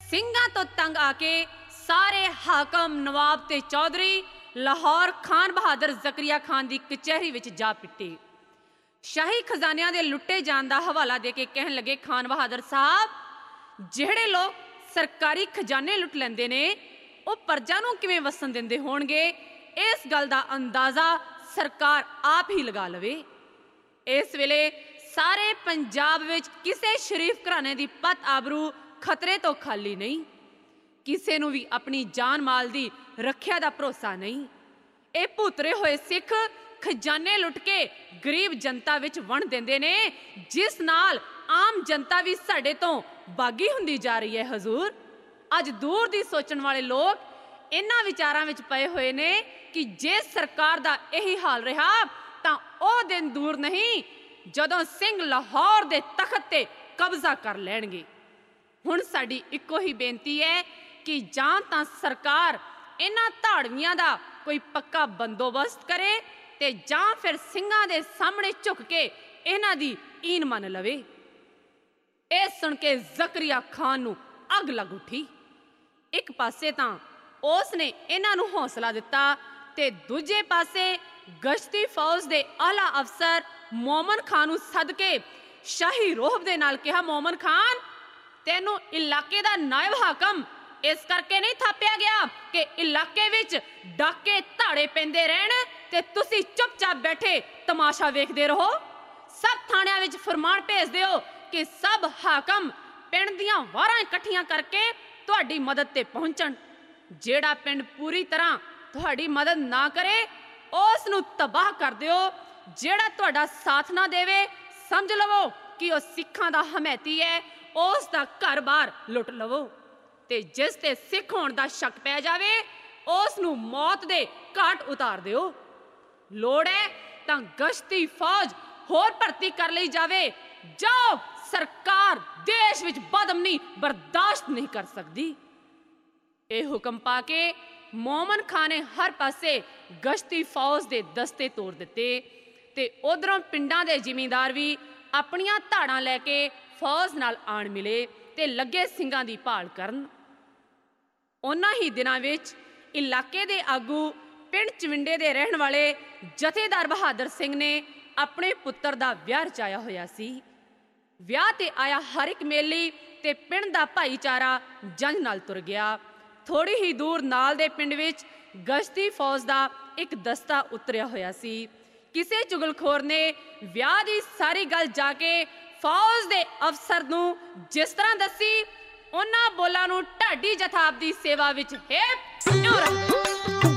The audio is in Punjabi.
ਸਿੰਘਾਂ ਤੋਂ ਤੰਗ ਆ ਕੇ ਸਾਰੇ ਹਾਕਮ ਨਵਾਬ ਤੇ ਚੌਧਰੀ ਲਾਹੌਰ ਖਾਨ ਬਹਾਦਰ ਜ਼ਕਰੀਆ ਖਾਨ ਦੀ ਕਚਹਿਰੀ ਵਿੱਚ ਜਾ ਪਿੱਟੇ। ਸ਼ਾਹੀ ਖਜ਼ਾਨਿਆਂ ਦੇ ਲੁੱਟੇ ਜਾਣ ਦਾ ਹਵਾਲਾ ਦੇ ਕੇ ਕਹਿਣ ਲੱਗੇ, ਖਾਨ ਬਹਾਦਰ ਸਾਹਿਬ, ਜਿਹੜੇ ਲੋਕ ਸਰਕਾਰੀ ਖਜ਼ਾਨੇ ਲੁੱਟ ਲੈਂਦੇ ਨੇ ਉਹ ਪ੍ਰਜਾ ਨੂੰ ਕਿਵੇਂ ਵਸਣ ਦਿੰਦੇ ਹੋਣਗੇ? ਇਸ ਗੱਲ ਦਾ ਅੰਦਾਜ਼ਾ ਸਰਕਾਰ ਆਪ ਹੀ ਲਗਾ ਲਵੇ। ਇਸ ਵੇਲੇ ਸਾਰੇ ਪੰਜਾਬ ਵਿੱਚ ਕਿਸੇ ਸ਼ਰੀਫ ਘਰਾਣੇ ਦੀ ਪਤ ਆਬਰੂ ਖਤਰੇ ਤੋਂ ਖਾਲੀ ਨਹੀਂ। ਕਿਸੇ ਨੂੰ ਵੀ ਆਪਣੀ ਜਾਨ ਮਾਲ ਦੀ ਰੱਖਿਆ ਦਾ ਭਰੋਸਾ ਨਹੀਂ। ਇਹ ਭੁੱਤਰੇ ਹੋਏ ਸਿੱਖ ਖਜ਼ਾਨੇ ਲੁੱਟ ਕੇ ਗਰੀਬ ਜਨਤਾ ਵਿੱਚ ਵੰਡ ਦਿੰਦੇ ਨੇ, ਜਿਸ ਨਾਲ ਆਮ ਜਨਤਾ ਵੀ ਸਾਡੇ ਤੋਂ ਬਾਗੀ ਹੁੰਦੀ ਜਾ ਰਹੀ ਹੈ। ਹਜ਼ੂਰ, ਅੱਜ ਦੂਰ ਦੀ ਸੋਚਣ ਵਾਲੇ ਲੋਕ ਇਹਨਾਂ ਵਿਚਾਰਾਂ ਵਿੱਚ ਪਏ ਹੋਏ ਨੇ ਕਿ ਜੇ ਸਰਕਾਰ ਦਾ ਇਹੀ ਹਾਲ ਰਿਹਾ ਤਾਂ ਉਹ ਦਿਨ ਦੂਰ ਨਹੀਂ ਜਦੋਂ ਸਿੰਘ ਲਾਹੌਰ ਦੇ ਤਖਤ ਤੇ ਕਬਜ਼ਾ ਕਰ ਲੈਣਗੇ। ਹੁਣ ਸਾਡੀ ਇੱਕੋ ਹੀ ਬੇਨਤੀ ਹੈ ਕਿ ਜਾਂ ਤਾਂ ਸਰਕਾਰ ਇਹਨਾਂ ਧਾੜਵੀਆਂ ਦਾ ਕੋਈ ਪੱਕਾ ਬੰਦੋਬਸਤ ਕਰੇ ਤੇ ਜਾਂ ਫਿਰ ਸਿੰਘਾਂ ਦੇ ਸਾਹਮਣੇ ਝੁਕ ਕੇ ਇਹਨਾਂ ਦੀ ਈਨ ਮੰਨ ਲਵੇ। ਇਹ ਸੁਣ ਕੇ ਜ਼ਕਰੀਆ ਖਾਨ ਨੂੰ ਅੱਗ ਲੱਗ ਉੱਠੀ। ਇੱਕ ਪਾਸੇ ਤਾਂ ਉਸ ਨੇ ਇਹਨਾਂ ਨੂੰ ਹੌਸਲਾ ਦਿੱਤਾ ਤੇ ਦੂਜੇ ਪਾਸੇ ਗਸ਼ਤੀ ਫੌਜ ਦੇ ਆਲਾ ਅਫਸਰ ਮੋਮਨ ਖਾਨ ਨੂੰ ਸੱਦ ਕੇ ਸ਼ਾਹੀ ਰੋਹਬ ਦੇ ਨਾਲ ਕਿਹਾ, ਮੋਮਨ ਖਾਨ, ਤੈਨੂੰ ਇਲਾਕੇ ਦਾ ਨਾਇਬ ਹਾਕਮ ਇਸ ਕਰਕੇ ਨਹੀਂ ਥਾਪਿਆ ਗਿਆ ਕਿ ਇਲਾਕੇ ਵਿੱਚ ਡਾਕੇ ਧਾੜੇ ਪੈਂਦੇ ਰਹਿਣ ਤੇ ਤੁਸੀਂ ਚੁੱਪਚਾਪ ਬੈਠੇ ਤਮਾਸ਼ਾ ਵੇਖਦੇ ਰਹੋ। ਸਭ ਥਾਣਿਆਂ ਵਿੱਚ ਫਰਮਾਨ ਭੇਜ ਦਿਓ ਕਿ ਸਭ ਹਾਕਮ ਪਿੰਡ ਦੀਆਂ ਵਾਰਾਂ ਇਕੱਠੀਆਂ ਕਰਕੇ ਤੁਹਾਡੀ ਮਦਦ ਤੇ ਪਹੁੰਚਣ। ਜਿਹੜਾ ਪਿੰਡ ਪੂਰੀ ਤਰ੍ਹਾਂ ਤੁਹਾਡੀ ਮਦਦ ਨਾ ਕਰੇ ਉਸ ਨੂੰ ਤਬਾਹ ਕਰ ਦਿਓ। ਜਿਹੜਾ ਤੁਹਾਡਾ ਸਾਥ ਨਾ ਦੇਵੇ ਸਮਝ ਲਵੋ ਕਿ ਉਹ ਸਿੱਖਾਂ ਦਾ ਹਮੈਤੀ ਹੈ, ਉਸ ਦਾ ਘਰ-ਬਾਰ ਲੁੱਟ ਲਵੋ। ਤੇ ਜਿਸ ਤੇ ਸਿੱਖ ਹੋਣ ਦਾ ਸ਼ੱਕ ਪੈ ਜਾਵੇ ਉਸ ਨੂੰ ਮੌਤ ਦੇ ਘਾਟ ਉਤਾਰ ਦਿਓ। ਲੋੜ ਹੈ ਤਾਂ ਗਸ਼ਤੀ ਫੌਜ ਹੋਰ ਭਰਤੀ ਕਰ ਲਈ ਜਾਵੇ। ਜਾਓ, ਸਰਕਾਰ ਦੇਸ਼ ਵਿੱਚ ਬਦਅਮਨੀ ਬਰਦਾਸ਼ਤ ਨਹੀਂ ਕਰ ਸਕਦੀ। ਇਹ ਹੁਕਮ ਪਾ ਕੇ ਮੋਮਨ ਖਾਨ ਨੇ ਹਰ ਪਾਸੇ ਗਸ਼ਤੀ ਫੌਜ ਦੇ ਦਸਤੇ ਤੋੜ ਦਿੱਤੇ ਤੇ ਉਧਰੋਂ ਪਿੰਡਾਂ ਦੇ ਜ਼ਿਮੀਂਦਾਰ ਵੀ ਆਪਣੀਆਂ ਧਾੜਾਂ ਲੈ ਕੇ ਫੌਜ ਨਾਲ ਆਣ ਮਿਲੇ ਤੇ ਲੱਗੇ ਸਿੰਘਾਂ ਦੀ ਭਾਲ ਕਰਨ। ਉਹਨਾਂ ਹੀ ਦਿਨਾਂ ਵਿੱਚ ਇਲਾਕੇ ਦੇ ਆਗੂ ਪਿੰਡ ਚਵਿੰਡੇ ਦੇ ਰਹਿਣ ਵਾਲੇ ਜਥੇਦਾਰ ਬਹਾਦਰ ਸਿੰਘ ਨੇ ਆਪਣੇ ਪੁੱਤਰ ਦਾ ਵਿਆਹ ਰਚਾਇਆ ਹੋਇਆ ਸੀ। ਵਿਆਹ ਤੇ ਆਇਆ ਹਰ ਇੱਕ ਮੇਲੀ ਤੇ ਪਿੰਡ ਦਾ ਭਾਈਚਾਰਾ ਜੰਝ ਨਾਲ ਤੁਰ ਗਿਆ। ਥੋੜੀ ਹੀ ਦੂਰ ਨਾਲ ਦੇ ਪਿੰਡ ਵਿੱਚ ਗਸ਼ਤੀ ਫੌਜ ਦਾ ਇੱਕ ਦਸਤਾ ਉਤਰਿਆ ਹੋਇਆ ਸੀ। ਕਿਸੇ ਚੁਗਲਖੋਰ ਨੇ ਵਿਆਹ ਦੀ ਸਾਰੀ ਗੱਲ ਜਾ ਕੇ ਫੌਜ ਦੇ ਅਫਸਰ ਨੂੰ ਜਿਸ ਤਰ੍ਹਾਂ ਦੱਸੀ, ਉਹਨਾਂ ਬੋਲਾਂ ਨੂੰ ਢਾਡੀ ਜਥਾ ਆਪਦੀ ਸੇਵਾ ਵਿੱਚ ਹਿੱਪ ਰੱਖ